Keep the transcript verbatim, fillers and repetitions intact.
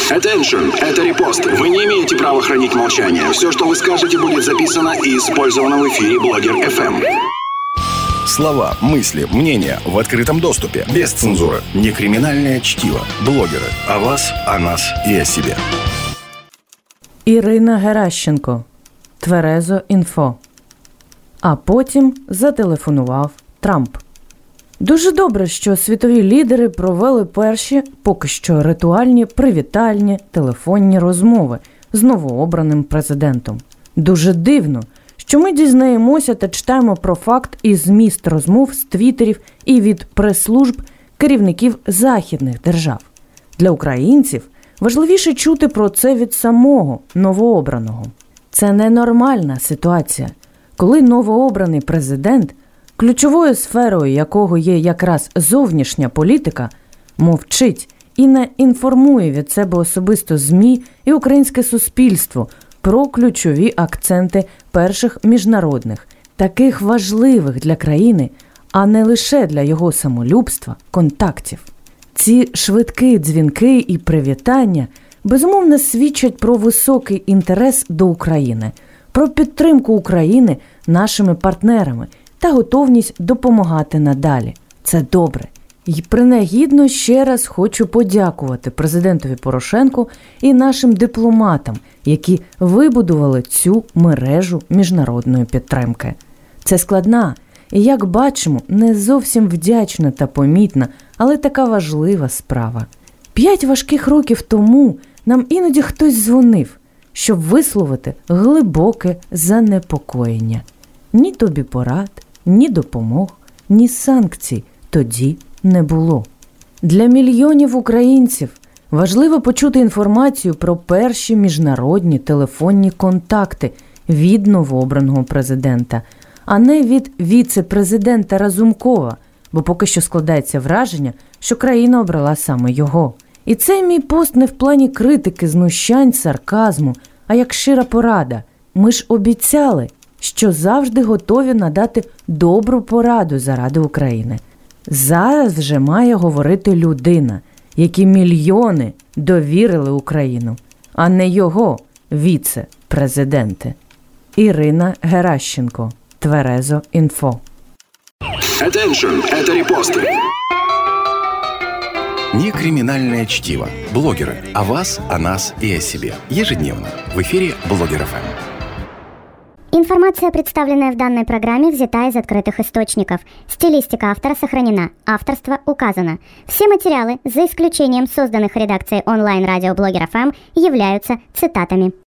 Attention, это репост. Вы не имеете права хранить молчание. Все, что вы скажете, будет записано и использовано в эфире Блогер эф эм. Слова, мысли, мнения в открытом доступе. Без цензуры. Не криминальное чтиво. Блогеры. О вас, о нас и о себе. Ірина Геращенко. Тверезо інфо. А потім зателефонував Трамп. Дуже добре, що світові лідери провели перші, поки що ритуальні, привітальні телефонні розмови з новообраним президентом. Дуже дивно, що ми дізнаємося та читаємо про факт і зміст розмов з твіттерів і від прес-служб керівників західних держав. Для українців важливіше чути про це від самого новообраного. Це ненормальна ситуація, коли новообраний президент, ключовою сферою якого є якраз зовнішня політика, мовчить і не інформує від себе особисто ЗМІ і українське суспільство про ключові акценти перших міжнародних, таких важливих для країни, а не лише для його самолюбства, контактів. Ці швидкі дзвінки і привітання безумовно свідчать про високий інтерес до України, про підтримку України нашими партнерами та готовність допомагати надалі. Це добре. І принагідно ще раз хочу подякувати президентові Порошенку і нашим дипломатам, які вибудували цю мережу міжнародної підтримки. Це складна і, як бачимо, не зовсім вдячна та помітна, але така важлива справа. П'ять важких років тому нам іноді хтось дзвонив, щоб висловити глибоке занепокоєння. Ні тобі порад, ні допомог, ні санкцій тоді не було. Для мільйонів українців важливо почути інформацію про перші міжнародні телефонні контакти від новообраного президента, а не від віце-президента Разумкова, бо поки що складається враження, що країна обрала саме його. І це мій пост не в плані критики, знущань, сарказму, а як щира порада. Ми ж обіцяли, що завжди готові надати добру пораду заради України. Зараз вже має говорити людина, якій мільйони довірили Україну, а не його віце-президенти. Ірина Геращенко. Тверезо інфо. Attention, это репосты. Не криминальное чтиво. Блогеры. О вас, о нас и о себе. Ежедневно. В эфире Блогер эф эм. Информация, представленная в данной программе, взята из открытых источников. Стилистика автора сохранена. Авторство указано. Все материалы, за исключением созданных редакцией онлайн-радио Блогер эф эм, являются цитатами.